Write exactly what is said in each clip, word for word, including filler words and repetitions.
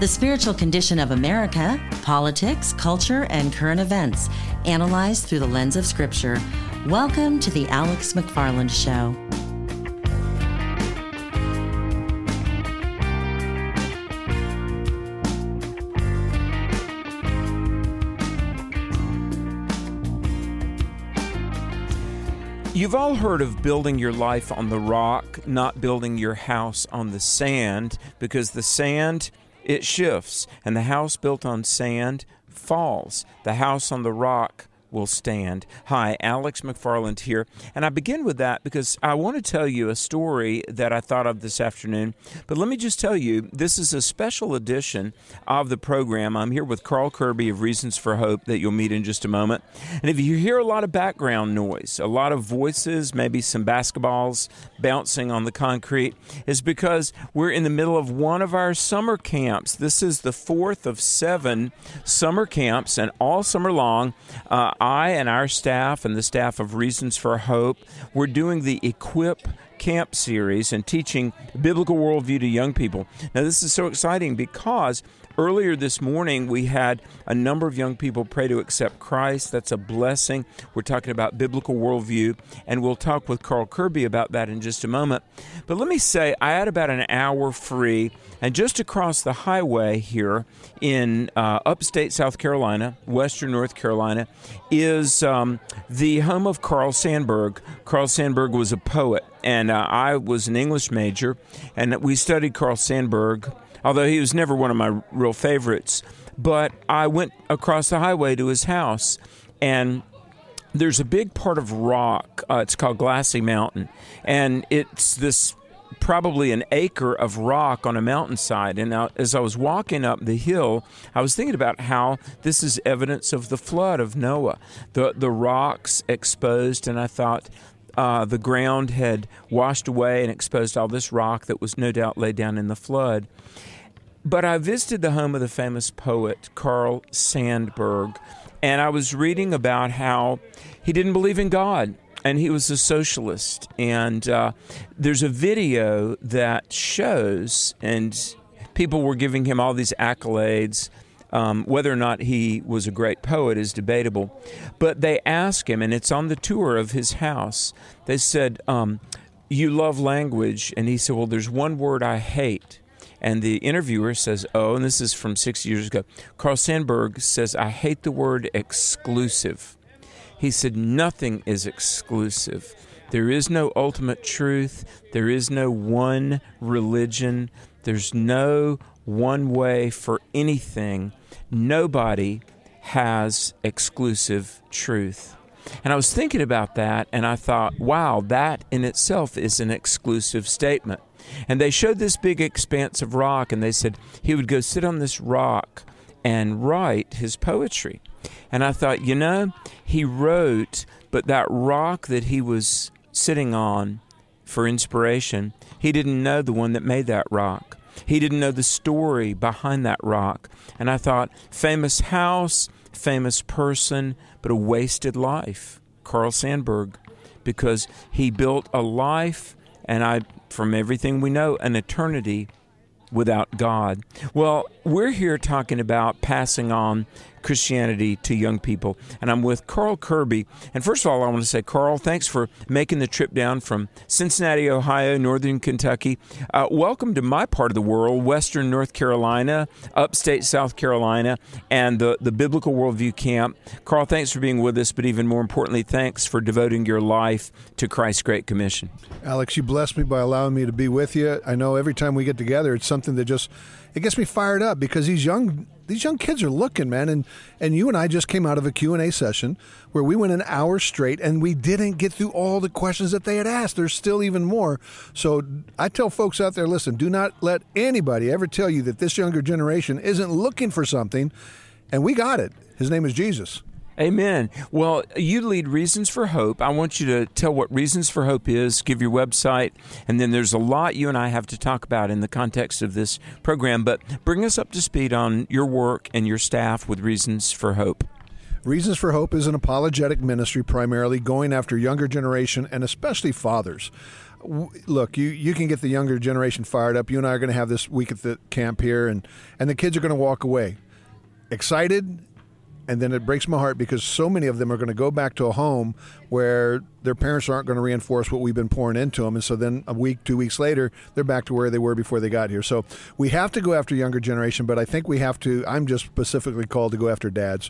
The spiritual condition of America, politics, culture, and current events, analyzed through the lens of Scripture. Welcome to the Alex McFarland Show. You've all heard of building your life on the rock, not building your house on the sand, because the sand, it shifts, and the house built on sand falls. The house on the rock will stand. Hi, Alex McFarland here, and I begin with that because I want to tell you a story that I thought of this afternoon. But let me just tell you, this is a special edition of the program. I'm here with Carl Kirby of Reasons for Hope that you'll meet in just a moment. And if you hear a lot of background noise, a lot of voices, maybe some basketballs bouncing on the concrete, is because we're in the middle of one of our summer camps. This is the fourth of seven summer camps, and all summer long, uh, I and our staff and the staff of Reasons for Hope, we're doing the Equip Camp series and teaching biblical worldview to young people. Now, this is so exciting because earlier this morning we had a number of young people pray to accept Christ. That's a blessing. We're talking about biblical worldview, and we'll talk with Carl Kirby about that in just a moment. But let me say, I had about an hour free, and just across the highway here in uh, upstate South Carolina, western North Carolina, is um, the home of Carl Sandburg. Carl Sandburg was a poet, and uh, I was an English major, and we studied Carl Sandburg, although he was never one of my real favorites. But I went across the highway to his house, and there's a big part of rock. Uh, it's called Glassy Mountain, and it's this probably an acre of rock on a mountainside. And now, as I was walking up the hill, I was thinking about how this is evidence of the flood of Noah. The the rocks exposed, and I thought uh, the ground had washed away and exposed all this rock that was no doubt laid down in the flood. But I visited the home of the famous poet Carl Sandburg, and I was reading about how he didn't believe in God, and he was a socialist. And uh, there's a video that shows, and people were giving him all these accolades. Um, whether or not he was a great poet is debatable. But they asked him, and it's on the tour of his house, they said, um, you love language. And he said, well, there's one word I hate. And the interviewer says, oh, and this is from six years ago, Carl Sandburg says, I hate the word exclusive. He said, nothing is exclusive. There is no ultimate truth. There is no one religion. There's no one way for anything. Nobody has exclusive truth. And I was thinking about that, and I thought, wow, that in itself is an exclusive statement. And they showed this big expanse of rock, and they said he would go sit on this rock and write his poetry. And I thought, you know, he wrote, but that rock that he was sitting on for inspiration, he didn't know the one that made that rock. He didn't know the story behind that rock. And I thought, famous house, famous person, but a wasted life. Carl Sandburg, because he built a life, and I, from everything we know, an eternity without God. Well, we're here talking about passing on Christianity to young people, and I'm with Carl Kirby. And first of all, I want to say, Carl, thanks for making the trip down from Cincinnati, Ohio, northern Kentucky. Uh, welcome to my part of the world, western North Carolina, upstate South Carolina, and the, the Biblical Worldview Camp. Carl, thanks for being with us, but even more importantly, thanks for devoting your life to Christ's Great Commission. Alex, you blessed me by allowing me to be with you. I know every time we get together, it's something that just, it gets me fired up because these young These young kids are looking, man, and, and you and I just came out of a Q and A session where we went an hour straight, and we didn't get through all the questions that they had asked. There's still even more. So I tell folks out there, listen, do not let anybody ever tell you that this younger generation isn't looking for something, and we got it. His name is Jesus. Amen. Well, you lead Reasons for Hope. I want you to tell what Reasons for Hope is, give your website, and then there's a lot you and I have to talk about in the context of this program. But bring us up to speed on your work and your staff with Reasons for Hope. Reasons for Hope is an apologetic ministry primarily going after younger generation and especially fathers. w- look, you, you can get the younger generation fired up. You and I are going to have this week at the camp here, and, and the kids are going to walk away excited, and then it breaks my heart because so many of them are going to go back to a home where their parents aren't going to reinforce what we've been pouring into them. And so then a week, two weeks later, they're back to where they were before they got here. So we have to go after younger generation, but I think we have to, I'm just specifically called to go after dads.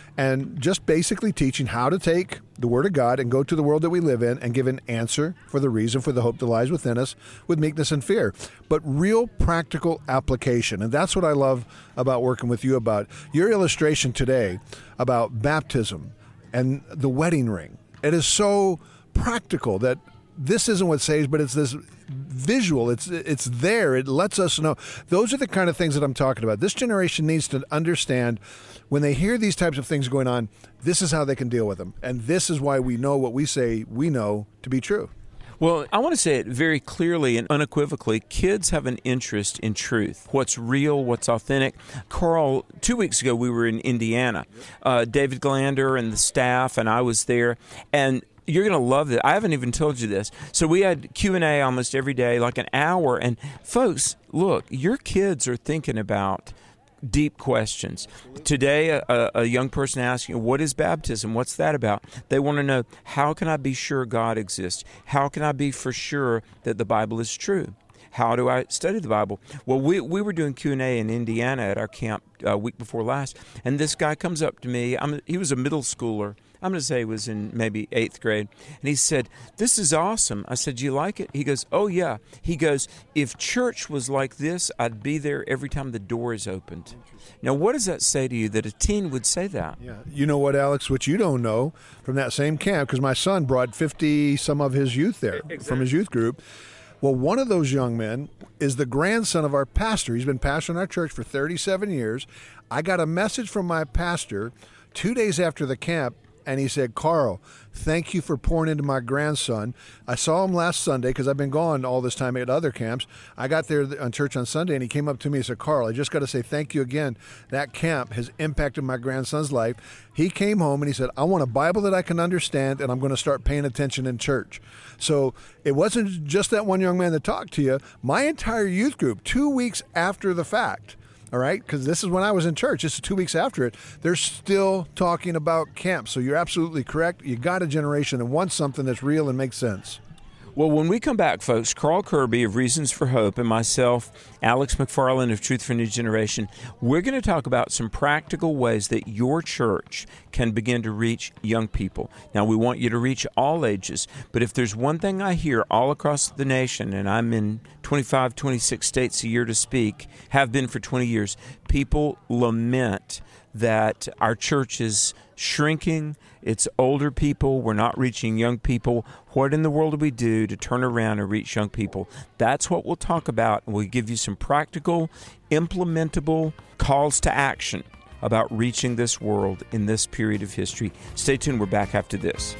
And just basically teaching how to take the Word of God and go to the world that we live in and give an answer for the reason for the hope that lies within us with meekness and fear. But real practical application. And that's what I love about working with you about. Your illustration today about baptism and the wedding ring. It is so practical that this isn't what saves, but it's this visual. It's it's there. It lets us know. Those are the kind of things that I'm talking about. This generation needs to understand when they hear these types of things going on, this is how they can deal with them. And this is why we know what we say we know to be true. Well, I want to say it very clearly and unequivocally. Kids have an interest in truth. What's real, what's authentic. Carl, two weeks ago we were in Indiana. Uh, David Glander and the staff and I was there. And you're going to love it. I haven't even told you this. So we had Q and A almost every day, like an hour. And folks, look, your kids are thinking about deep questions. Today, a, a young person asked, you know, what is baptism? What's that about? They want to know, how can I be sure God exists? How can I be for sure that the Bible is true? How do I study the Bible? Well, we we were doing Q and A in Indiana at our camp a uh, week before last, and this guy comes up to me. I'm, he was a middle schooler. I'm going to say he was in maybe eighth grade. And he said, this is awesome. I said, do you like it? He goes, oh, yeah. He goes, if church was like this, I'd be there every time the door is opened. Now, what does that say to you that a teen would say that? Yeah. You know what, Alex, what you don't know from that same camp, because my son brought fifty some of his youth there exactly. from his youth group. Well, one of those young men is the grandson of our pastor. He's been pastoring our church for thirty-seven years. I got a message from my pastor two days after the camp, and he said, Carl, thank you for pouring into my grandson. I saw him last Sunday because I've been gone all this time at other camps. I got there on church on Sunday, and he came up to me and said, Carl, I just got to say thank you again. That camp has impacted my grandson's life. He came home and he said, I want a Bible that I can understand, and I'm going to start paying attention in church. So it wasn't just that one young man that talked to you. My entire youth group, two weeks after the fact, all right, because this is when I was in church. This is two weeks after it. They're still talking about camp. So you're absolutely correct. You got a generation that wants something that's real and makes sense. Well, when we come back, folks, Carl Kirby of Reasons for Hope and myself, Alex McFarland of Truth for a New Generation, we're going to talk about some practical ways that your church can begin to reach young people. Now, we want you to reach all ages, but if there's one thing I hear all across the nation, and I'm in twenty-five, twenty-six states a year to speak, have been for twenty years, people lament that our church is shrinking. It's older people. We're not reaching young people. What in the world do we do to turn around and reach young people? That's what we'll talk about. We'll give you some practical, implementable calls to action about reaching this world in this period of history. Stay tuned. We're back after this.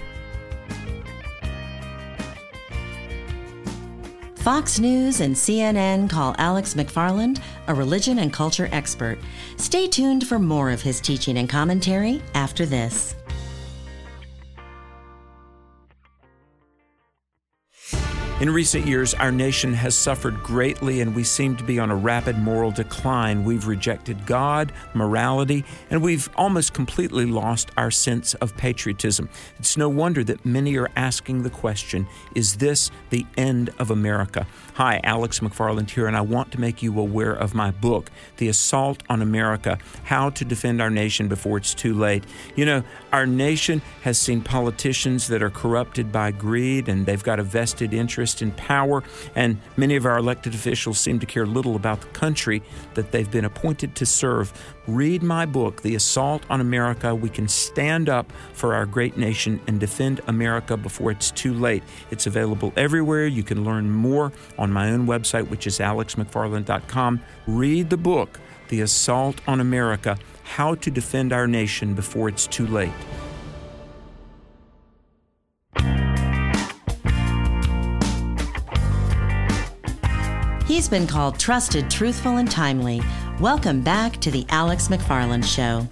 Fox News and C N N call Alex McFarland a religion and culture expert. Stay tuned for more of his teaching and commentary after this. In recent years, our nation has suffered greatly, and we seem to be on a rapid moral decline. We've rejected God, morality, and we've almost completely lost our sense of patriotism. It's no wonder that many are asking the question, is this the end of America? Hi, Alex McFarland here, and I want to make you aware of my book, The Assault on America, How to Defend Our Nation Before It's Too Late. You know, our nation has seen politicians that are corrupted by greed, and they've got a vested interest in power, and many of our elected officials seem to care little about the country that they've been appointed to serve. Read my book, The Assault on America. We can stand up for our great nation and defend America before it's too late. It's available everywhere. You can learn more on my own website, which is alex mcfarland dot com. Read the book, The Assault on America, How to Defend Our Nation Before It's Too Late. He's been called trusted, truthful, and timely. Welcome back to the Alex McFarland Show.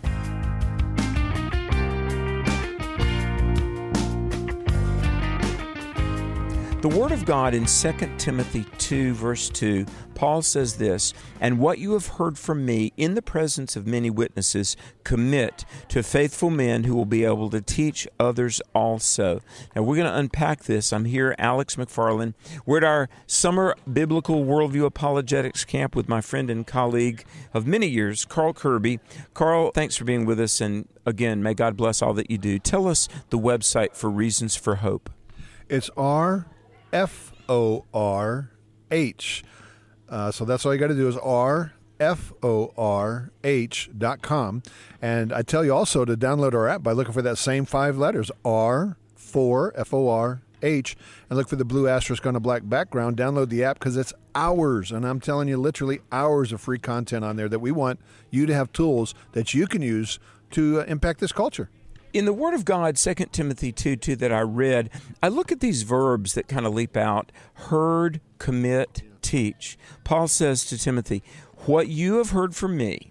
The The Word of God in Second Timothy two, verse two, Paul says this, "And what you have heard from me in the presence of many witnesses, commit to faithful men who will be able to teach others also." Now, we're going to unpack this. I'm here, Alex McFarland. We're at our summer Biblical Worldview Apologetics camp with my friend and colleague of many years, Carl Kirby. Carl, thanks for being with us, and again, may God bless all that you do. Tell us the website for Reasons for Hope. It's R F O R H. Uh, so that's all you got to do is R F O R H dot com. And I tell you also to download our app by looking for that same five letters, R four F O R H, and look for the blue asterisk on a black background. Download the app because it's hours, and I'm telling you, literally hours of free content on there that we want you to have tools that you can use to uh, impact this culture. In the Word of God, Second Timothy two two that I read, I look at these verbs that kind of leap out: heard, commit, teach. Paul says to Timothy, what you have heard from me,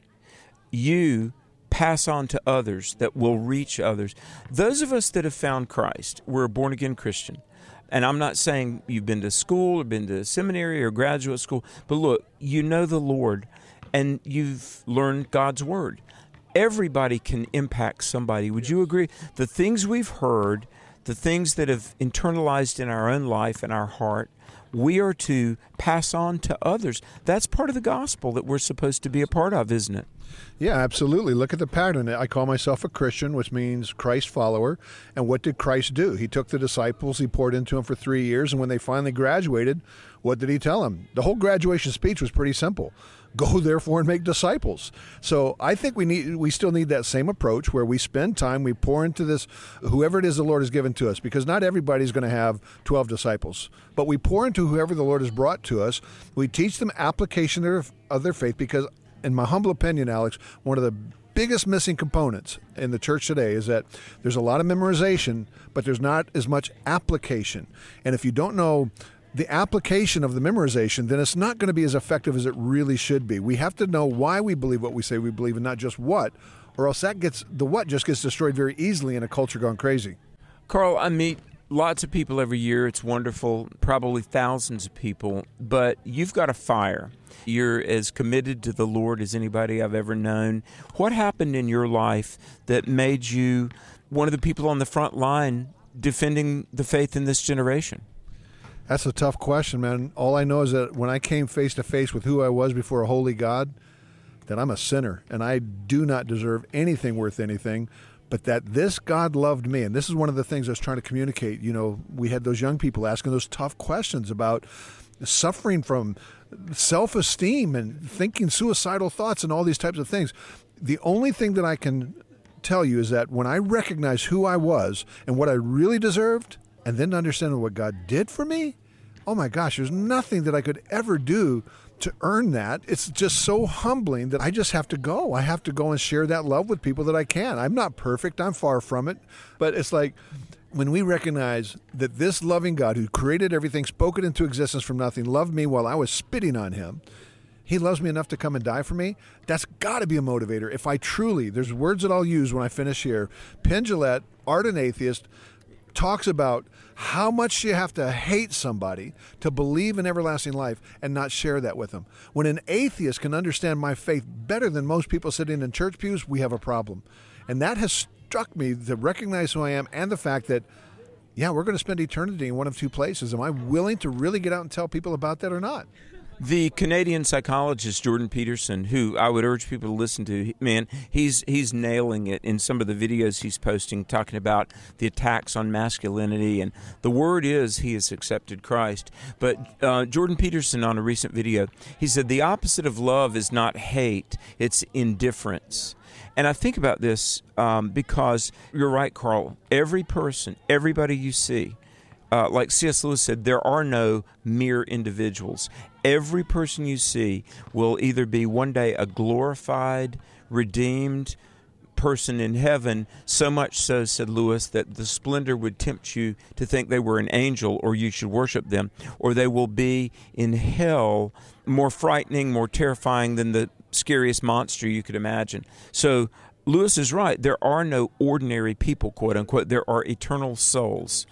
you pass on to others that will reach others. Those of us that have found Christ, we're a born-again Christian. And I'm not saying you've been to school or been to seminary or graduate school, but look, you know the Lord and you've learned God's Word. Everybody can impact somebody. Would you agree? The things we've heard, the things that have internalized in our own life and our heart, we are to pass on to others. That's part of the gospel that we're supposed to be a part of, isn't it? Yeah, absolutely. Look at the pattern. I call myself a Christian, which means Christ follower. And what did Christ do? He took the disciples, he poured into them for three years, and when they finally graduated, what did he tell them? The whole graduation speech was pretty simple. Go therefore and make disciples. So I think we need, we still need that same approach where we spend time, we pour into this, whoever it is the Lord has given to us, because not everybody's going to have twelve disciples, but we pour into whoever the Lord has brought to us. We teach them application of, of their faith, because in my humble opinion, Alex, one of the biggest missing components in the church today is that there's a lot of memorization, but there's not as much application. And if you don't know the application of the memorization, then it's not going to be as effective as it really should be. We have to know why we believe what we say we believe and not just what, or else that gets, the what just gets destroyed very easily in a culture gone crazy. Carl, I meet lots of people every year. It's wonderful, probably thousands of people, but you've got a fire. You're as committed to the Lord as anybody I've ever known. What happened in your life that made you one of the people on the front line defending the faith in this generation? That's a tough question, man. All I know is that when I came face to face with who I was before a holy God, that I'm a sinner and I do not deserve anything worth anything, but that this God loved me. And this is one of the things I was trying to communicate. You know, we had those young people asking those tough questions about suffering from self-esteem and thinking suicidal thoughts and all these types of things. The only thing that I can tell you is that when I recognized who I was and what I really deserved, and then understanding what God did for me, oh my gosh, there's nothing that I could ever do to earn that. It's just so humbling that I just have to go. I have to go and share that love with people that I can. I'm not perfect. I'm far from it. But it's like when we recognize that this loving God who created everything, spoke it into existence from nothing, loved me while I was spitting on him, he loves me enough to come and die for me. That's got to be a motivator. If I truly, there's words that I'll use when I finish here. Penn Jillette, Art and Atheist, talks about how much you have to hate somebody to believe in everlasting life and not share that with them. When an atheist can understand my faith better than most people sitting in church pews, we have a problem. And that has struck me to recognize who I am and the fact that, yeah, we're going to spend eternity in one of two places. Am I willing to really get out and tell people about that or not? The Canadian psychologist Jordan Peterson, who I would urge people to listen to, man, he's he's nailing it in some of the videos he's posting, talking about the attacks on masculinity. And the word is he has accepted Christ. But uh, Jordan Peterson, on a recent video, he said the opposite of love is not hate, it's indifference. And I think about this um, because you're right, Carl. Every person, everybody you see, Uh, like C S Lewis said, there are no mere individuals. Every person you see will either be one day a glorified, redeemed person in heaven, so much so, said Lewis, that the splendor would tempt you to think they were an angel or you should worship them, or they will be in hell, more frightening, more terrifying than the scariest monster you could imagine. So Lewis is right. There are no ordinary people, quote unquote. There are eternal souls.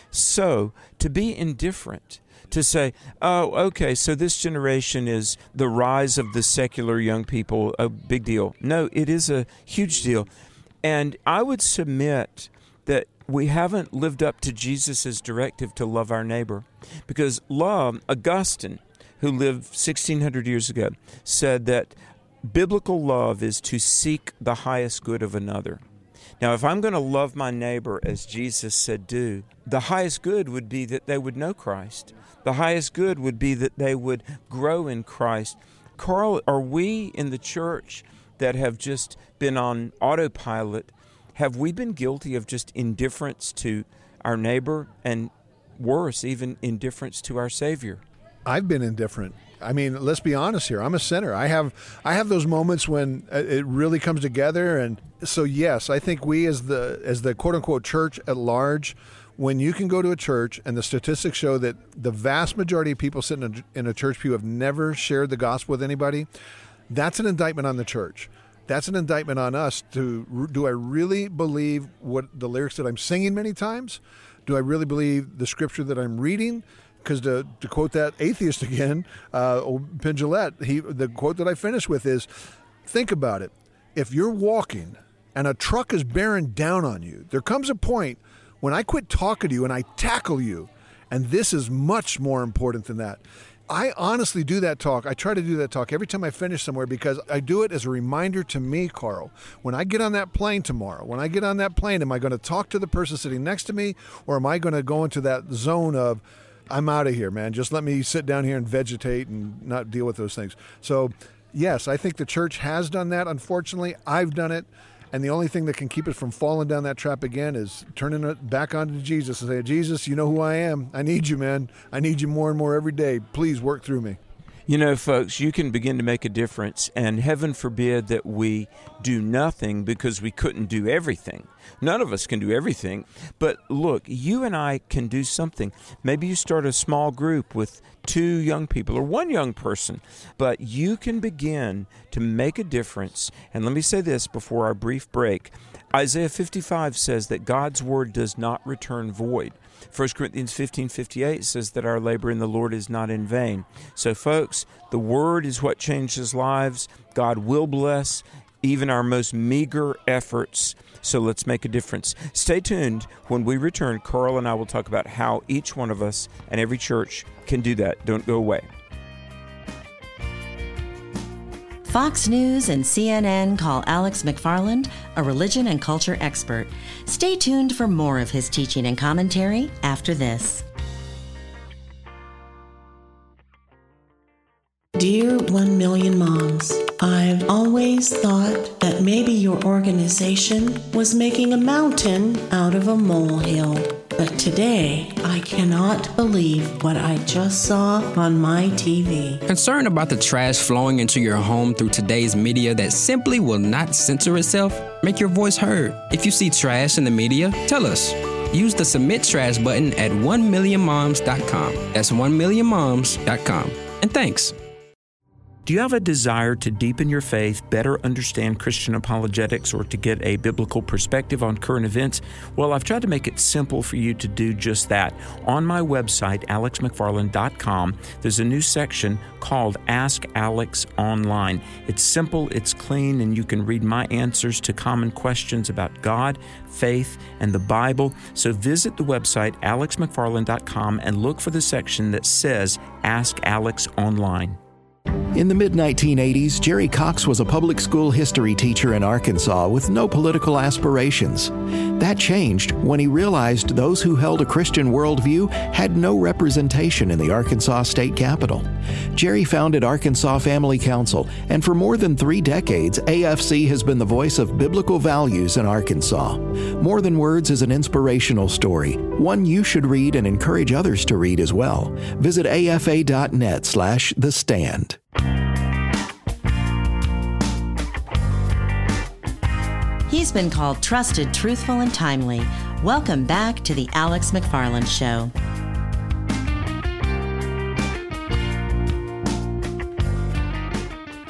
So to be indifferent, to say, oh, okay, so this generation is the rise of the secular young people, a big deal. No, it is a huge deal. And I would submit that we haven't lived up to Jesus' directive to love our neighbor. Because love, Augustine, who lived sixteen hundred years ago, said that biblical love is to seek the highest good of another. Now, if I'm going to love my neighbor as Jesus said do, the highest good would be that they would know Christ. The highest good would be that they would grow in Christ. Carl, are we in the church that have just been on autopilot, have we been guilty of just indifference to our neighbor and worse, even indifference to our Savior? I've been indifferent. I mean, let's be honest here. I'm a sinner. I have I have those moments when it really comes together. And so, yes, I think we as the as the quote-unquote church at large, when you can go to a church and the statistics show that the vast majority of people sitting in a, in a church pew have never shared the gospel with anybody, that's an indictment on the church. That's an indictment on us to, do I really believe what the lyrics that I'm singing many times? Do I really believe the scripture that I'm reading? Because to, to quote that atheist again, uh, Penn Jillette, he, the quote that I finished with is, think about it. If you're walking and a truck is bearing down on you, there comes a point when I quit talking to you and I tackle you, and this is much more important than that. I honestly do that talk. I try to do that talk every time I finish somewhere because I do it as a reminder to me, Carl. When I get on that plane tomorrow, when I get on that plane, am I going to talk to the person sitting next to me, or am I going to go into that zone of, I'm out of here, man. Just let me sit down here and vegetate and not deal with those things. So, yes, I think the church has done that. Unfortunately, I've done it. And the only thing that can keep us from falling down that trap again is turning it back onto Jesus and say, Jesus, you know who I am. I need you, man. I need you more and more every day. Please work through me. You know, folks, you can begin to make a difference, and heaven forbid that we do nothing because we couldn't do everything. None of us can do everything. But look, you and I can do something. Maybe you start a small group with two young people or one young person, but you can begin to make a difference. And let me say this before our brief break. Isaiah fifty-five says that God's word does not return void. First Corinthians fifteen fifty-eight says that our labor in the Lord is not in vain. So, folks, the Word is what changes lives. God will bless even our most meager efforts. So let's make a difference. Stay tuned. When we return, Carl and I will talk about how each one of us and every church can do that. Don't go away. Fox News and C N N call Alex McFarland a religion and culture expert. Stay tuned for more of his teaching and commentary after this. Dear One Million Moms, I've always thought that maybe your organization was making a mountain out of a molehill. But today, I cannot believe what I just saw on my T V. Concerned about the trash flowing into your home through today's media that simply will not censor itself? Make your voice heard. If you see trash in the media, tell us. Use the Submit Trash button at one million moms dot com. That's one million moms dot com. And thanks. Do you have a desire to deepen your faith, better understand Christian apologetics, or to get a biblical perspective on current events? Well, I've tried to make it simple for you to do just that. On my website, alex mcfarland dot com, there's a new section called Ask Alex Online. It's simple, it's clean, and you can read my answers to common questions about God, faith, and the Bible. So visit the website, alex mcfarland dot com, and look for the section that says Ask Alex Online. In the mid nineteen eighties, Jerry Cox was a public school history teacher in Arkansas with no political aspirations. That changed when he realized those who held a Christian worldview had no representation in the Arkansas state capitol. Jerry founded Arkansas Family Council, and for more than three decades, A F C has been the voice of biblical values in Arkansas. More Than Words is an inspirational story, one you should read and encourage others to read as well. Visit afa.net slash the stand. He's been called trusted, truthful, and timely. Welcome back to the Alex McFarland Show.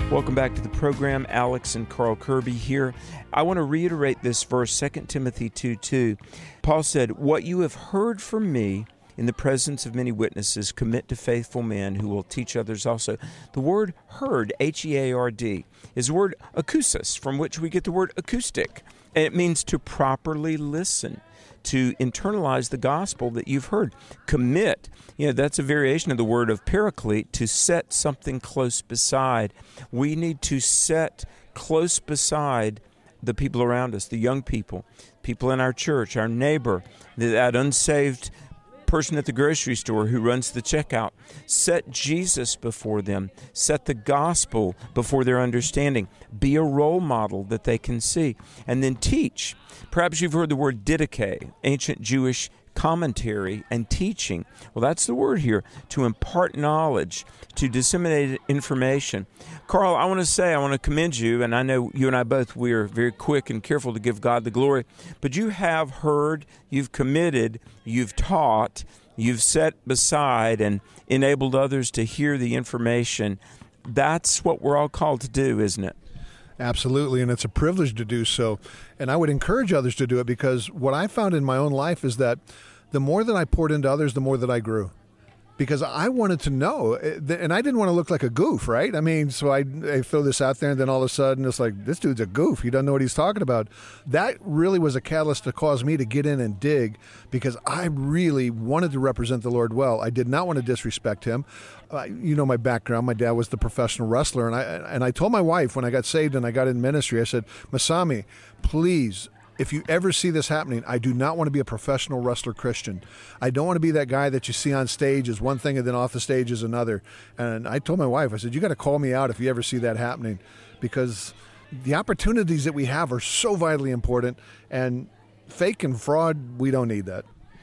Welcome back to the program. Alex and Carl Kirby here. I want to reiterate this verse, Second Timothy two two. Paul said, "What you have heard from me in the presence of many witnesses, commit to faithful men who will teach others also." The word heard, H E A R D, is the word acousis, from which we get the word acoustic. And it means to properly listen, to internalize the gospel that you've heard. Commit, you know, that's a variation of the word of paraclete, to set something close beside. We need to set close beside the people around us, the young people, people in our church, our neighbor, that unsaved person at the grocery store who runs the checkout. Set Jesus before them. Set the gospel before their understanding. Be a role model that they can see. And then teach. Perhaps you've heard the word didache, ancient Jewish commentary and teaching. Well, that's the word here, to impart knowledge, to disseminate information. Carl, I want to say, I want to commend you, and I know you and I both, we are very quick and careful to give God the glory, but you have heard, you've committed, you've taught, you've set beside and enabled others to hear the information. That's what we're all called to do, isn't it? Absolutely, and it's a privilege to do so. And I would encourage others to do it, because what I found in my own life is that the more that I poured into others, the more that I grew. Because I wanted to know, and I didn't want to look like a goof, right? I mean, so I, I throw this out there, and then all of a sudden it's like, this dude's a goof. He doesn't know what he's talking about. That really was a catalyst to cause me to get in and dig, because I really wanted to represent the Lord well. I did not want to disrespect him. Uh, you know my background. My dad was the professional wrestler, and I and I told my wife when I got saved and I got in ministry, I said, Masami, please, if you ever see this happening, I do not want to be a professional wrestler Christian. I don't want to be that guy that you see on stage is one thing and then off the stage is another. And I told my wife, I said, you got to call me out if you ever see that happening, because the opportunities that we have are so vitally important, and fake and fraud, we don't need that.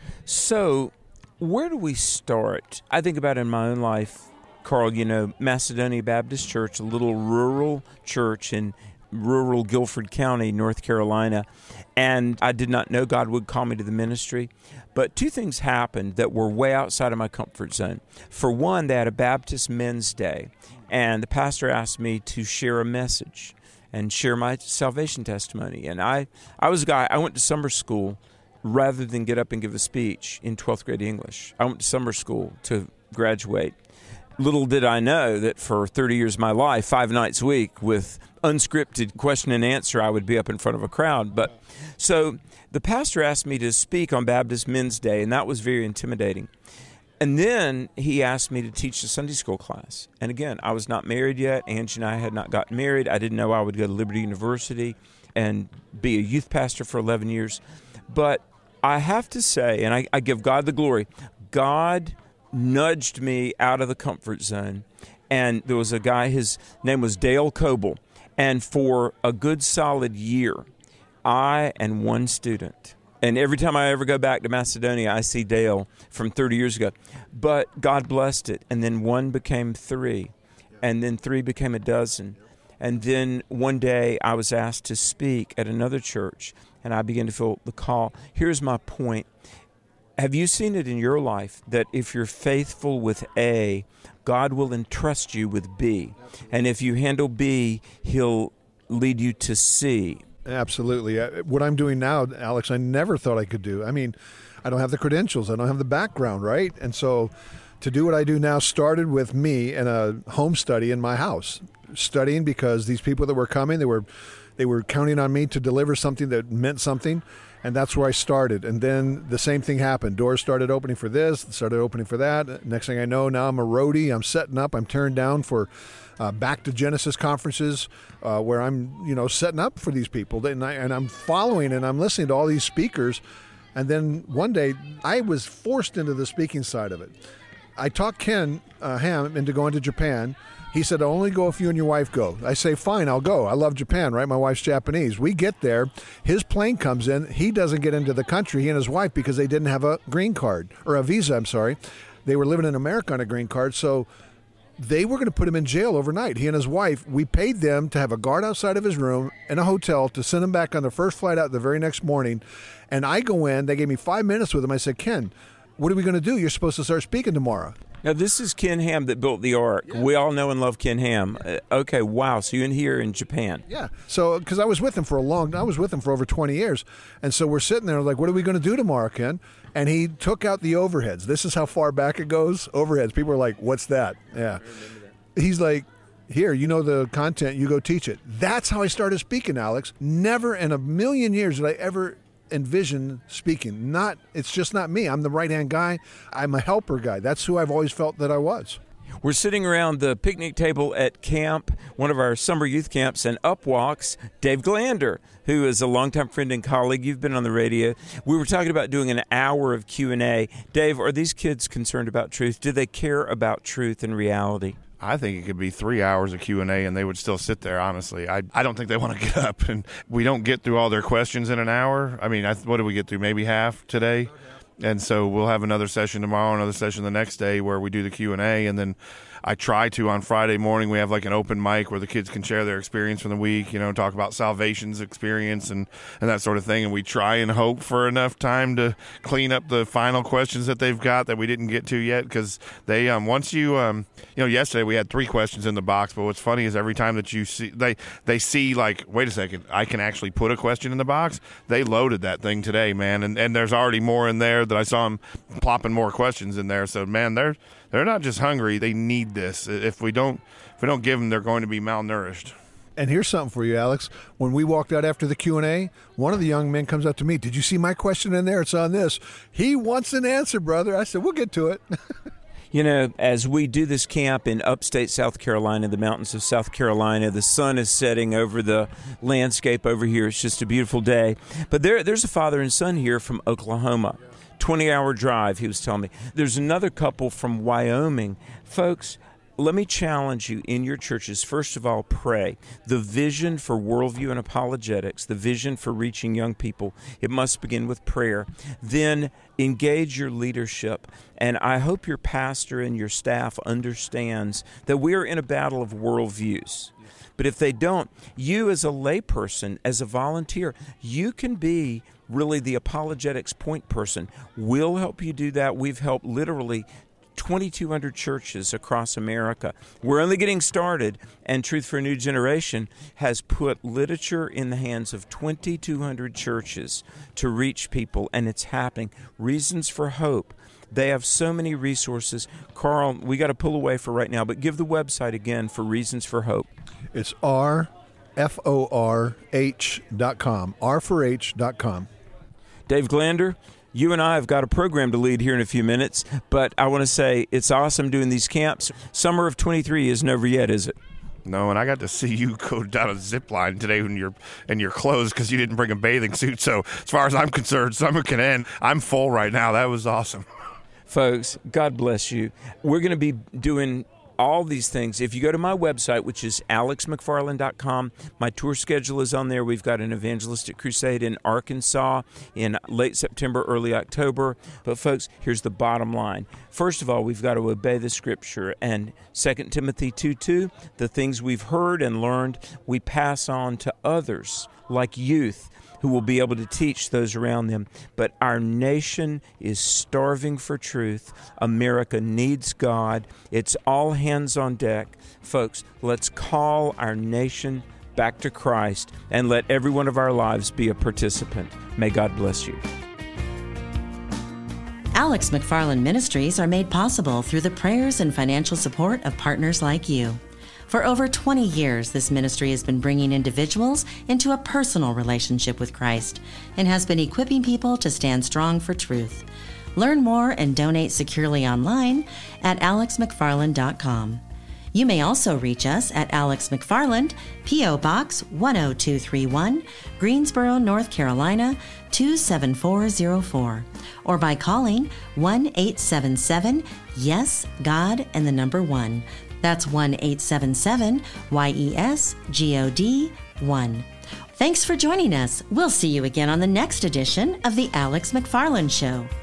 So where do we start? I think about in my own life, Carl, you know, Macedonia Baptist Church, a little rural church in rural Guilford County, North Carolina, and I did not know God would call me to the ministry. But two things happened that were way outside of my comfort zone. For one, they had a Baptist Men's Day, and the pastor asked me to share a message and share my salvation testimony. And I, I was a guy, I went to summer school rather than get up and give a speech in twelfth grade English. I went to summer school to graduate. Little did I know that for thirty years of my life, five nights a week, with unscripted question and answer, I would be up in front of a crowd. But so the pastor asked me to speak on Baptist Men's Day, and that was very intimidating. And then he asked me to teach a Sunday school class. And again, I was not married yet. Angie and I had not gotten married. I didn't know I would go to Liberty University and be a youth pastor for eleven years. But I have to say, and I, I give God the glory, God nudged me out of the comfort zone. And there was a guy, his name was Dale Coble. And for a good solid year, I and one student, and every time I ever go back to Macedonia, I see Dale from thirty years ago. But God blessed it. And then one became three. And then three became a dozen. And then one day I was asked to speak at another church, and I began to feel the call. Here's my point. Have you seen it in your life that if you're faithful with A, God will entrust you with B? And if you handle B, he'll lead you to C. Absolutely. What I'm doing now, Alex, I never thought I could do. I mean, I don't have the credentials. I don't have the background, right? And so to do what I do now started with me in a home study in my house, studying because these people that were coming, they were they were counting on me to deliver something that meant something. And that's where I started. And then the same thing happened. Doors started opening for this, started opening for that. Next thing I know, now I'm a roadie. I'm setting up. I'm turned down for uh, Back to Genesis conferences uh, where I'm, you know, setting up for these people. And, I, and I'm following and I'm listening to all these speakers. And then one day, I was forced into the speaking side of it. I talked Ken uh, Ham into going to Japan. He said, I'll only go if you and your wife go. I say, fine, I'll go. I love Japan, right? My wife's Japanese. We get there. His plane comes in. He doesn't get into the country, he and his wife, because they didn't have a green card, or a visa, I'm sorry. They were living in America on a green card, so they were going to put him in jail overnight. He and his wife, we paid them to have a guard outside of his room in a hotel to send him back on the first flight out the very next morning. And I go in. They gave me five minutes with him. I said, Ken, what are we going to do? You're supposed to start speaking tomorrow. Now, this is Ken Ham that built the Ark. Yeah. We all know and love Ken Ham. Uh, okay, wow. So you're in here in Japan. Yeah. So, because I was with him for a long, I was with him for over twenty years. And so we're sitting there like, what are we going to do tomorrow, Ken? And he took out the overheads. This is how far back it goes. Overheads. People are like, what's that? Yeah. He's like, here, you know the content, you go teach it. That's how I started speaking, Alex. Never in a million years did I ever envision speaking. Not, it's just not me. I'm the right-hand guy. I'm a helper guy. That's who I've always felt that I was. We're sitting around the picnic table at camp, one of our summer youth camps, and up walks Dave Glander, who is a longtime friend and colleague. You've been on the radio. We were talking about doing an hour of Q and A. Dave, are these kids concerned about truth? Do they care about truth and reality? I think it could be three hours of Q and A and they would still sit there, honestly. I I don't think they want to get up. And we don't get through all their questions in an hour. I mean, I, what did we get through? Maybe half today? And so we'll have another session tomorrow, another session the next day where we do the Q and A. And then I try to, on Friday morning, we have like an open mic where the kids can share their experience from the week, you know, talk about salvation's experience and, and that sort of thing. And we try and hope for enough time to clean up the final questions that they've got that we didn't get to yet. Because they, um, once you, um, you know, yesterday we had three questions in the box. But what's funny is every time that you see, they, they see like, wait a second, I can actually put a question in the box. They loaded that thing today, man. And, and there's already more in there that I saw them plopping more questions in there. So, man, they're, They're not just hungry; they need this. If we don't, if we don't give them, they're going to be malnourished. And here's something for you, Alex. When we walked out after the Q and A, one of the young men comes up to me. Did you see my question in there? It's on this. He wants an answer, brother. I said, we'll get to it. You know, as we do this camp in upstate South Carolina, the mountains of South Carolina, the sun is setting over the landscape over here. It's just a beautiful day. But there, there's a father and son here from Oklahoma. twenty-hour drive, he was telling me. There's another couple from Wyoming. Folks, let me challenge you in your churches. First of all, pray. The vision for worldview and apologetics, the vision for reaching young people, it must begin with prayer. Then engage your leadership. And I hope your pastor and your staff understands that we are in a battle of worldviews. But if they don't, you as a layperson, as a volunteer, you can be really the apologetics point person. We'll help you do that. We've helped literally twenty-two hundred churches across America. We're only getting started, and Truth for a New Generation has put literature in the hands of twenty-two hundred churches to reach people, and it's happening. Reasons for Hope. They have so many resources. Carl, we got to pull away for right now, but give the website again for Reasons for Hope. It's R F O R H dot com, R for H dot com. Dave Glander, you and I have got a program to lead here in a few minutes, but I want to say it's awesome doing these camps. Summer of twenty-three isn't over yet, is it? No, and I got to see you go down a zip line today in your in your clothes because you didn't bring a bathing suit. So as far as I'm concerned, summer can end. I'm full right now. That was awesome. Folks, God bless you. We're going to be doing all these things. If you go to my website, which is alex mcfarland dot com, my tour schedule is on there. We've got an evangelistic crusade in Arkansas in late September, early October. But folks, here's the bottom line. First of all, we've got to obey the scripture. And Second Timothy two two, the things we've heard and learned, we pass on to others, like youth, who will be able to teach those around them. But our nation is starving for truth. America needs God. It's all hands on deck. Folks, let's call our nation back to Christ and let every one of our lives be a participant. May God bless you. Alex McFarland Ministries are made possible through the prayers and financial support of partners like you. For over twenty years, this ministry has been bringing individuals into a personal relationship with Christ and has been equipping people to stand strong for truth. Learn more and donate securely online at alex mcfarland dot com. You may also reach us at Alex McFarland, P O. Box one oh two three one, Greensboro, North Carolina two seven four zero four, or by calling one eight seven seven, YES, God, and the number one. That's one eight seven seven Y E S G O D one. Thanks for joining us. We'll see you again on the next edition of The Alex McFarland Show.